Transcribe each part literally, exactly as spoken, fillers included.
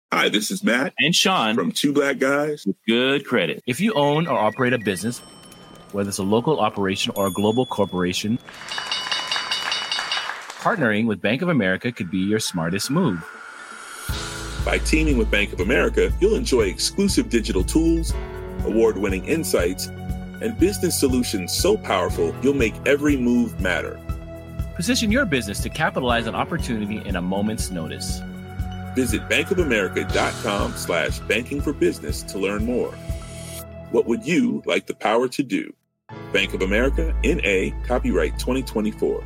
Hi, this is Matt and Sean from Two Black Guys with Good Credit. If you own or operate a business, whether it's a local operation or a global corporation, partnering with Bank of America could be your smartest move. By teaming with Bank of America, you'll enjoy exclusive digital tools, award-winning insights, and business solutions so powerful you'll make every move matter. Position your business to capitalize on opportunity in a moment's notice. Visit bankofamerica.com slash banking for business to learn more. What would you like the power to do? Bank of America, N A, copyright twenty twenty-four.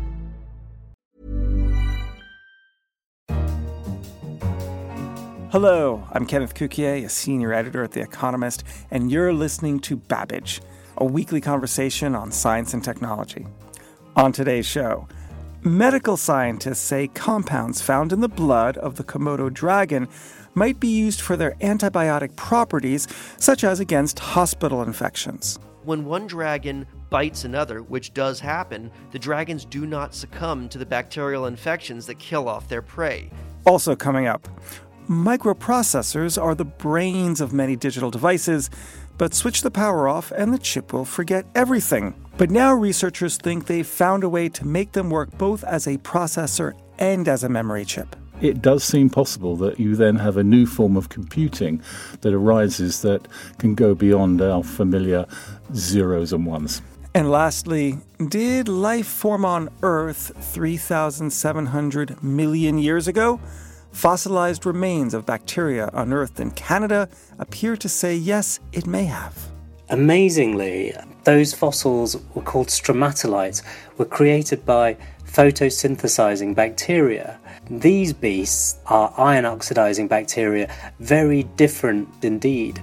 Hello, I'm Kenneth Cukier, a senior editor at The Economist, and you're listening to Babbage, a weekly conversation on science and technology. On today's show, medical scientists say compounds found in the blood of the Komodo dragon might be used for their antibiotic properties, such as against hospital infections. When one dragon bites another, which does happen, the dragons do not succumb to the bacterial infections that kill off their prey. Also coming up, microprocessors are the brains of many digital devices, but switch the power off and the chip will forget everything. But now researchers think they've found a way to make them work both as a processor and as a memory chip. It does seem possible that you then have a new form of computing that arises that can go beyond our familiar zeros and ones. And lastly, did life form on Earth three thousand seven hundred million years ago? Fossilized remains of bacteria unearthed in Canada appear to say yes, it may have. Amazingly, those fossils were called stromatolites, were created by photosynthesizing bacteria. These beasts are iron oxidizing bacteria, very different indeed.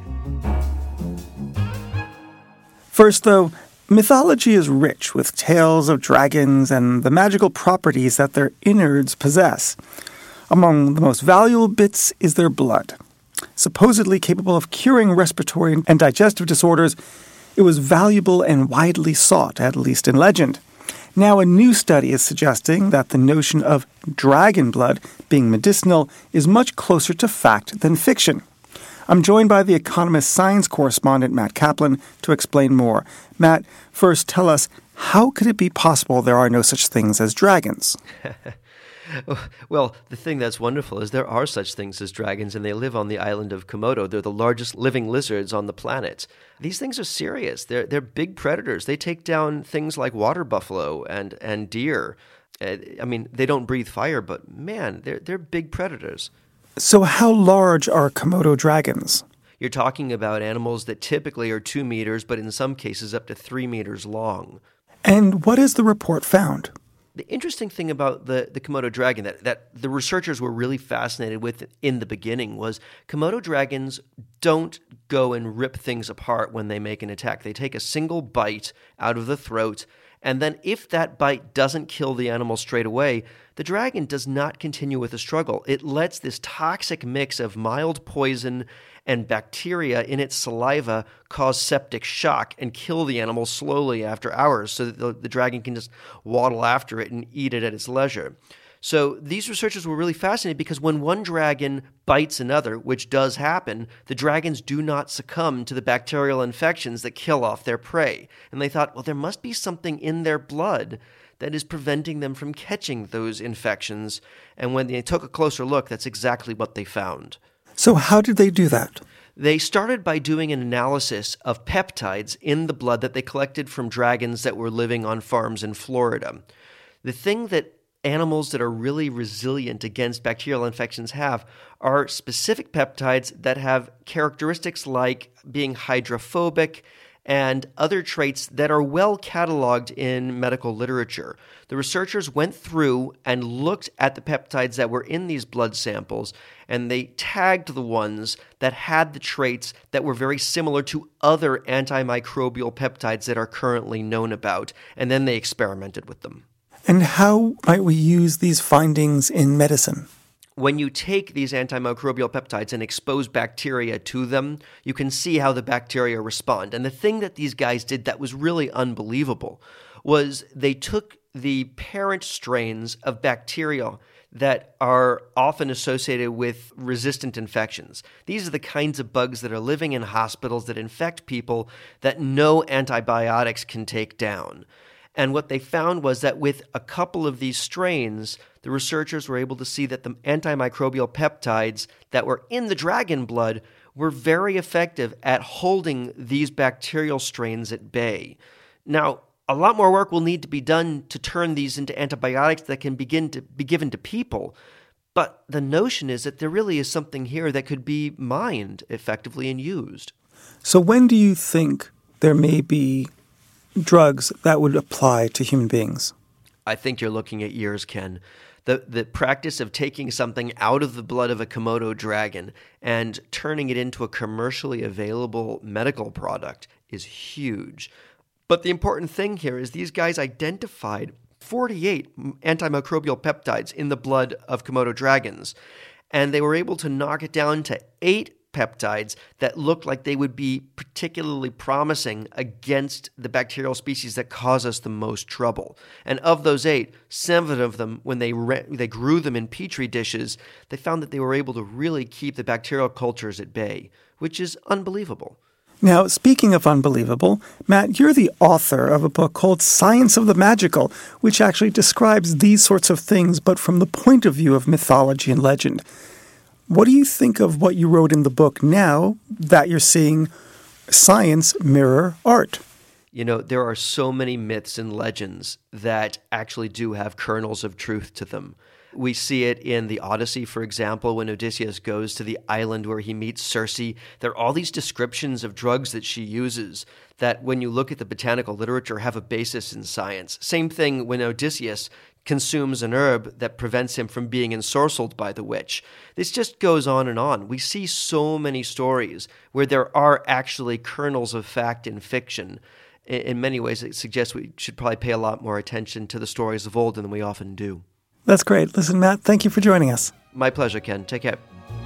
First, though, mythology is rich with tales of dragons and the magical properties that their innards possess. Among the most valuable bits is their blood. Supposedly capable of curing respiratory and digestive disorders, it was valuable and widely sought, at least in legend. Now a new study is suggesting that the notion of dragon blood being medicinal is much closer to fact than fiction. I'm joined by The Economist science correspondent Matt Kaplan to explain more. Matt, first tell us, how could it be possible there are no such things as dragons? Well, the thing that's wonderful is there are such things as dragons, and they live on the island of Komodo. They're the largest living lizards on the planet. These things are serious. They're they're big predators. They take down things like water buffalo and, and deer. Uh, I mean, they don't breathe fire, but man, they're they're big predators. So how large are Komodo dragons? You're talking about animals that typically are two meters, but in some cases up to three meters long. And what has the report found? The interesting thing about the, the Komodo dragon that, that the researchers were really fascinated with in the beginning was Komodo dragons don't go and rip things apart when they make an attack. They take a single bite out of the throat, and then if that bite doesn't kill the animal straight away, the dragon does not continue with the struggle. It lets this toxic mix of mild poison and bacteria in its saliva cause septic shock and kill the animal slowly after hours so that the, the dragon can just waddle after it and eat it at its leisure. So these researchers were really fascinated because when one dragon bites another, which does happen, the dragons do not succumb to the bacterial infections that kill off their prey. And they thought, well, there must be something in their blood that is preventing them from catching those infections. And when they took a closer look, that's exactly what they found. So how did they do that? They started by doing an analysis of peptides in the blood that they collected from dragons that were living on farms in Florida. The thing that animals that are really resilient against bacterial infections have are specific peptides that have characteristics like being hydrophobic and other traits that are well cataloged in medical literature. The researchers went through and looked at the peptides that were in these blood samples, and they tagged the ones that had the traits that were very similar to other antimicrobial peptides that are currently known about, and then they experimented with them. And how might we use these findings in medicine? When you take these antimicrobial peptides and expose bacteria to them, you can see how the bacteria respond. And the thing that these guys did that was really unbelievable was they took the parent strains of bacteria that are often associated with resistant infections. These are the kinds of bugs that are living in hospitals that infect people that no antibiotics can take down. And what they found was that with a couple of these strains, the researchers were able to see that the antimicrobial peptides that were in the dragon blood were very effective at holding these bacterial strains at bay. Now, a lot more work will need to be done to turn these into antibiotics that can begin to be given to people. But the notion is that there really is something here that could be mined effectively and used. So when do you think there may be drugs that would apply to human beings? I think you're looking at years, Ken. The the practice of taking something out of the blood of a Komodo dragon and turning it into a commercially available medical product is huge. But the important thing here is these guys identified forty-eight antimicrobial peptides in the blood of Komodo dragons, and they were able to knock it down to eight peptides that looked like they would be particularly promising against the bacterial species that cause us the most trouble. And of those eight, seven of them, when they re- they grew them in petri dishes, they found that they were able to really keep the bacterial cultures at bay, which is unbelievable. Now, speaking of unbelievable, Matt, you're the author of a book called Science of the Magical, which actually describes these sorts of things, but from the point of view of mythology and legend. What do you think of what you wrote in the book now that you're seeing science mirror art? You know, there are so many myths and legends that actually do have kernels of truth to them. We see it in the Odyssey, for example, when Odysseus goes to the island where he meets Circe. There are all these descriptions of drugs that she uses that, when you look at the botanical literature, have a basis in science. Same thing when Odysseus consumes an herb that prevents him from being ensorcelled by the witch. This just goes on and on. We see so many stories where there are actually kernels of fact in fiction. In many ways, it suggests we should probably pay a lot more attention to the stories of old than we often do. That's great. Listen, Matt, thank you for joining us. My pleasure, Ken. Take care.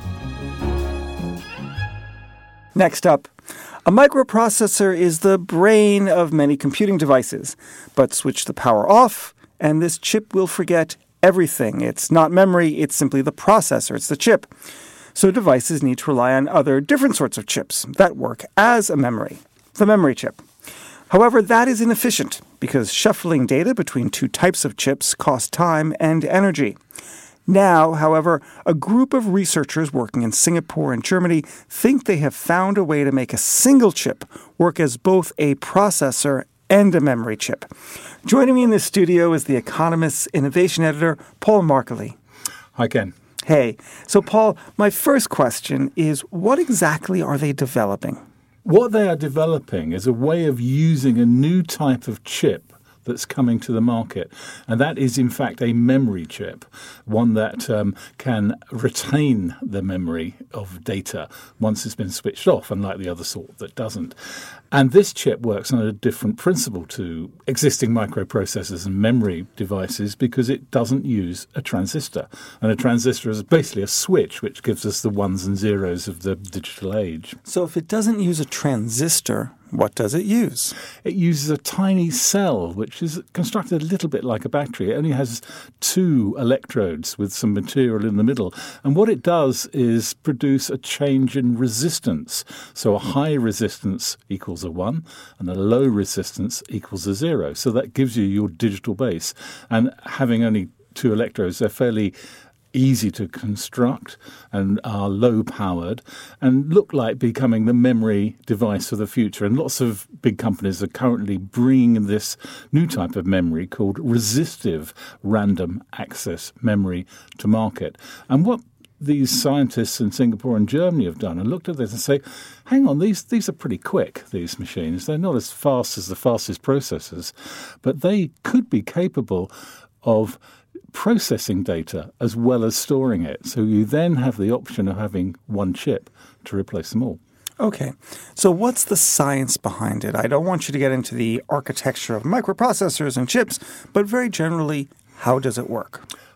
Next up, a microprocessor is the brain of many computing devices. But switch the power off, and this chip will forget everything. It's not memory, it's simply the processor, it's the chip. So devices need to rely on other different sorts of chips that work as a memory, the memory chip. However, that is inefficient because shuffling data between two types of chips costs time and energy. Now, however, a group of researchers working in Singapore and Germany think they have found a way to make a single chip work as both a processor and a memory chip. Joining me in the studio is The Economist's innovation editor, Paul Markley. Hi, Ken. Hey. So, Paul, my first question is, what exactly are they developing? What they are developing is a way of using a new type of chip that's coming to the market. And that is, in fact, a memory chip, one that um, can retain the memory of data once it's been switched off, unlike the other sort that doesn't. And this chip works on a different principle to existing microprocessors and memory devices because it doesn't use a transistor. And a transistor is basically a switch which gives us the ones and zeros of the digital age. So if it doesn't use a transistor, what does it use? It uses a tiny cell, which is constructed a little bit like a battery. It only has two electrodes with some material in the middle. And what it does is produce a change in resistance. So a high resistance equals a one, and a low resistance equals a zero. So that gives you your digital base. And having only two electrodes, they're fairly easy to construct and are low-powered and look like becoming the memory device of the future. And lots of big companies are currently bringing this new type of memory called resistive random access memory to market. And what these scientists in Singapore and Germany have done and looked at this and say, hang on, these these are pretty quick, these machines. They're not as fast as the fastest processors, but they could be capable of processing data as well as storing it. So you then have the option of having one chip to replace them all. Okay. So what's the science behind it? I don't want you to get into the architecture of microprocessors and chips, but very generally, how does it work?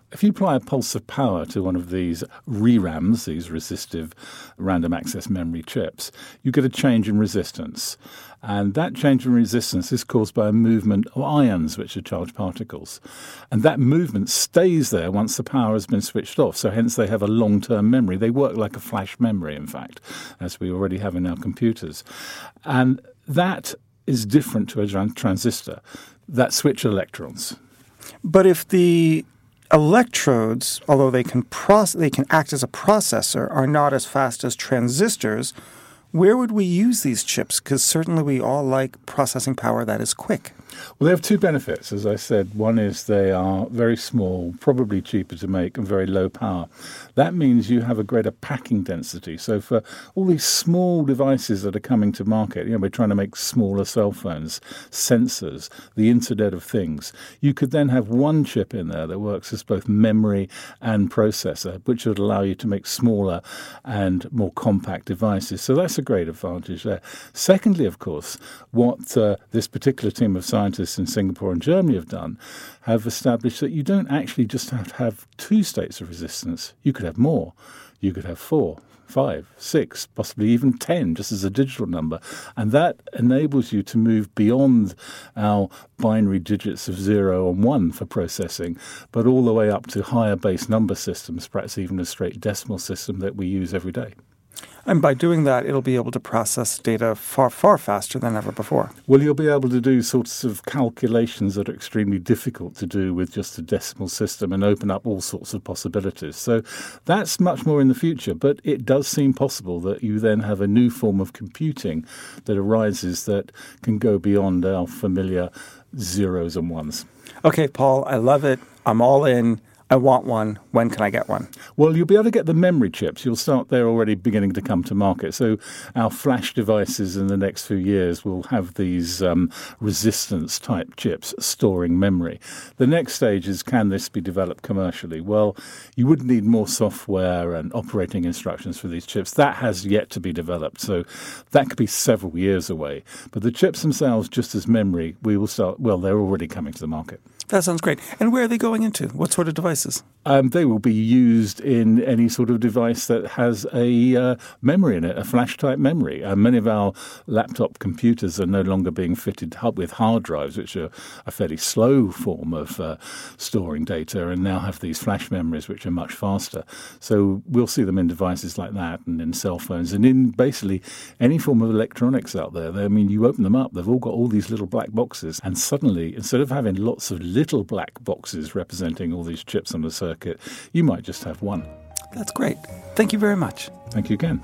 if you apply a pulse of power to one of these ReRAMs, these resistive random access memory chips, you get a change in resistance. And that change in resistance is caused by a movement of ions, which are charged particles. And that movement stays there once the power has been switched off. So hence they have a long-term memory. They work like a flash memory, in fact, as we already have in our computers. And that is different to a transistor that switch electrons. But if the electrodes, although they can proce- they can act as a processor, are not as fast as transistors, where would we use these chips? Because certainly we all like processing power that is quick. Well, they have two benefits, as I said. One is they are very small, probably cheaper to make, and very low power. That means you have a greater packing density. So for all these small devices that are coming to market, you know, we're trying to make smaller cell phones, sensors, the Internet of Things. You could then have one chip in there that works as both memory and processor, which would allow you to make smaller and more compact devices. So that's a great advantage there. Secondly, of course, what uh, this particular team of scientists in Singapore and Germany have done, have established that you don't actually just have to have two states of resistance. You could have more. You could have four, five, six, possibly even ten, just as a digital number. And that enables you to move beyond our binary digits of zero and one for processing, but all the way up to higher base number systems, perhaps even a straight decimal system that we use every day. And by doing that, it'll be able to process data far, far faster than ever before. Well, you'll be able to do sorts of calculations that are extremely difficult to do with just a decimal system and open up all sorts of possibilities. So that's much more in the future, but it does seem possible that you then have a new form of computing that arises that can go beyond our familiar zeros and ones. Okay, Paul, I love it. I'm all in. I want one. When can I get one? Well, you'll be able to get the memory chips. You'll start there already beginning to come to market. So our flash devices in the next few years will have these um, resistance-type chips storing memory. The next stage is, can this be developed commercially? Well, you would need more software and operating instructions for these chips. That has yet to be developed. So that could be several years away. But the chips themselves, just as memory, we will start, well, they're already coming to the market. That sounds great. And where are they going into? What sort of devices? Um, they will be used in any sort of device that has a uh, memory in it, a flash-type memory. Uh, many of our laptop computers are no longer being fitted up with hard drives, which are a fairly slow form of uh, storing data, and now have these flash memories, which are much faster. So we'll see them in devices like that and in cell phones and in basically any form of electronics out there. They, I mean, you open them up, they've all got all these little black boxes, and suddenly, instead of having lots of little black boxes representing all these chips on the circuit, you might just have one. That's great. Thank you very much. Thank you again.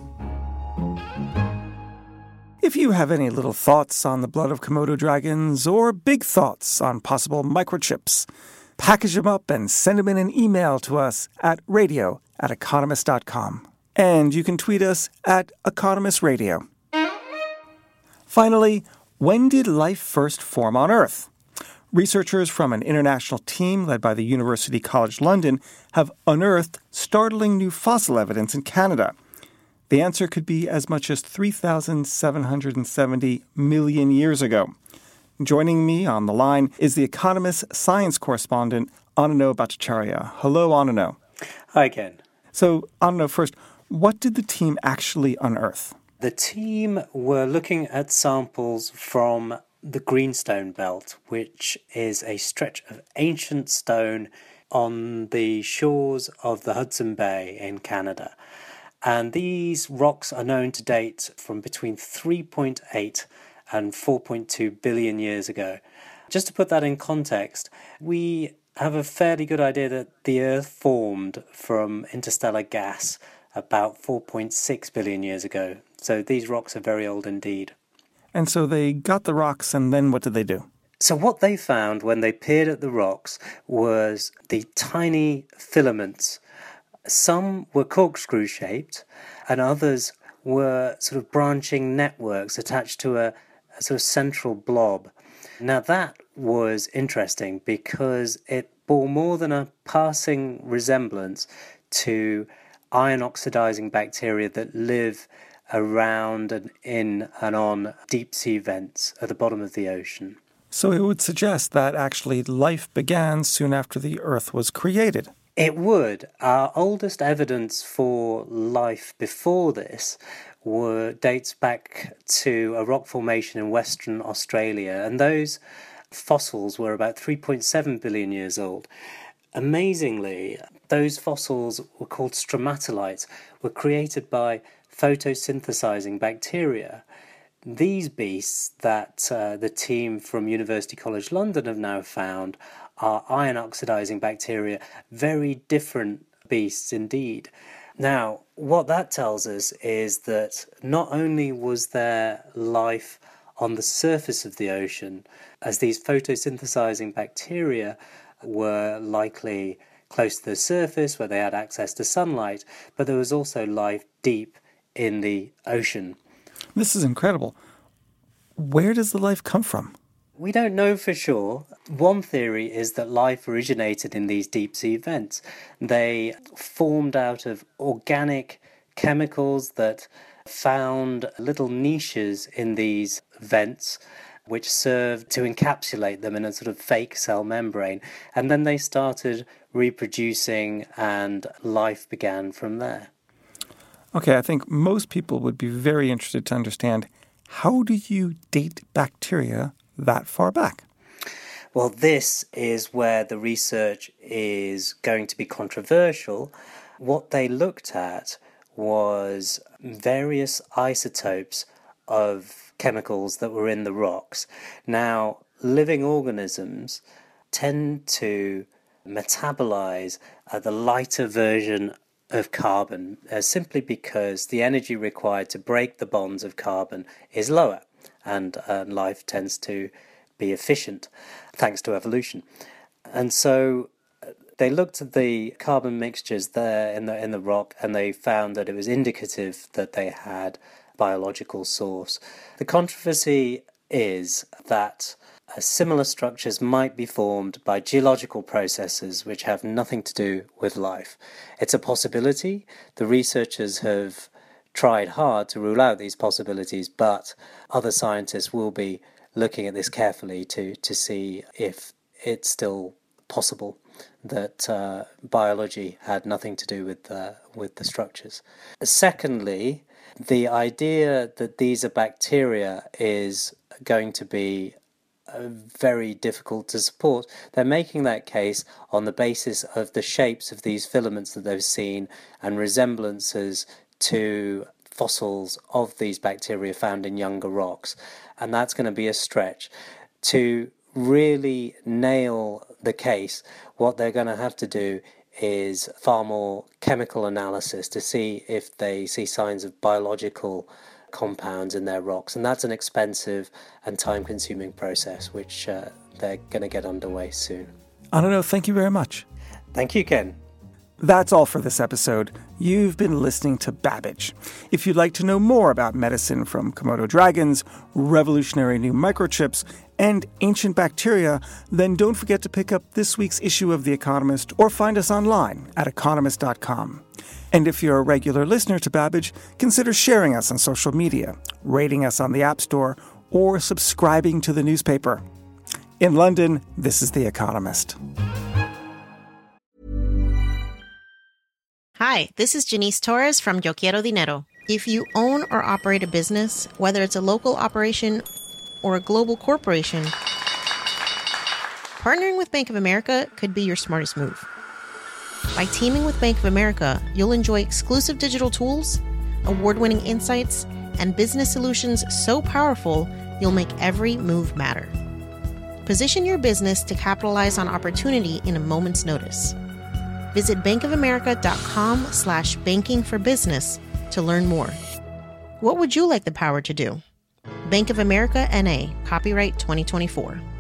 If you have any little thoughts on the blood of Komodo dragons or big thoughts on possible microchips, package them up and send them in an email to us at radio at economist dot com. And you can tweet us at Economist Radio. Finally, when did life first form on Earth? Researchers from an international team led by the University College London have unearthed startling new fossil evidence in Canada. The answer could be as much as three thousand seven hundred seventy million years ago. Joining me on the line is The Economist science correspondent Anano Bhattacharya. Hello, Anano. Hi, Ken. So, Anano, first, what did the team actually unearth? The team were looking at samples from the Greenstone Belt, which is a stretch of ancient stone on the shores of the Hudson Bay in Canada. And these rocks are known to date from between three point eight and four point two billion years ago. Just to put that in context, we have a fairly good idea that the Earth formed from interstellar gas about four point six billion years ago. So these rocks are very old indeed. And so they got the rocks, and then what did they do? So what they found when they peered at the rocks was the tiny filaments. Some were corkscrew-shaped, and others were sort of branching networks attached to a, a sort of central blob. Now that was interesting because it bore more than a passing resemblance to iron-oxidizing bacteria that live around and in and on deep-sea vents at the bottom of the ocean. So it would suggest that actually life began soon after the Earth was created. It would. Our oldest evidence for life before this were, dates back to a rock formation in Western Australia, and those fossils were about three point seven billion years old. Amazingly, those fossils were called stromatolites, were created by photosynthesizing bacteria. These beasts that uh, the team from University College London have now found are iron oxidizing bacteria, very different beasts indeed. Now, what that tells us is that not only was there life on the surface of the ocean, as these photosynthesizing bacteria were likely close to the surface where they had access to sunlight, but there was also life deep in the ocean. This is incredible. Where does the life come from? We don't know for sure. One theory is that life originated in these deep-sea vents. They formed out of organic chemicals that found little niches in these vents which served to encapsulate them in a sort of fake cell membrane. And then they started reproducing and life began from there. Okay, I think most people would be very interested to understand, how do you date bacteria that far back? Well, this is where the research is going to be controversial. What they looked at was various isotopes of chemicals that were in the rocks. Now, living organisms tend to metabolize uh, the lighter version of carbon uh, simply because the energy required to break the bonds of carbon is lower, and uh, life tends to be efficient thanks to evolution. And so uh, they looked at the carbon mixtures there in the in the rock, and they found that it was indicative that they had biological source. The controversy is that uh, similar structures might be formed by geological processes which have nothing to do with life. It's a possibility. The researchers have tried hard to rule out these possibilities, but other scientists will be looking at this carefully to, to see if it's still possible that uh, biology had nothing to do with uh, with the structures. Secondly, the idea that these are bacteria is going to be uh, very difficult to support. They're making that case on the basis of the shapes of these filaments that they've seen and resemblances to fossils of these bacteria found in younger rocks. And that's going to be a stretch. To really nail the case, what they're going to have to do is far more chemical analysis to see if they see signs of biological compounds in their rocks. And that's an expensive and time-consuming process, which uh, they're going to get underway soon. I don't know. Thank you very much. Thank you, Ken. That's all for this episode. You've been listening to Babbage. If you'd like to know more about medicine from Komodo dragons, revolutionary new microchips, and ancient bacteria, then don't forget to pick up this week's issue of The Economist or find us online at economist dot com. And if you're a regular listener to Babbage, consider sharing us on social media, rating us on the App Store, or subscribing to the newspaper. In London, this is The Economist. Hi, this is Janice Torres from Yo Quiero Dinero. If you own or operate a business, whether it's a local operation or a global corporation, partnering with Bank of America could be your smartest move. By teaming with Bank of America, you'll enjoy exclusive digital tools, award-winning insights, and business solutions so powerful you'll make every move matter. Position your business to capitalize on opportunity in a moment's notice. Visit bankofamerica.com slash banking for business to learn more. What would you like the power to do? Bank of America N A, copyright twenty twenty-four.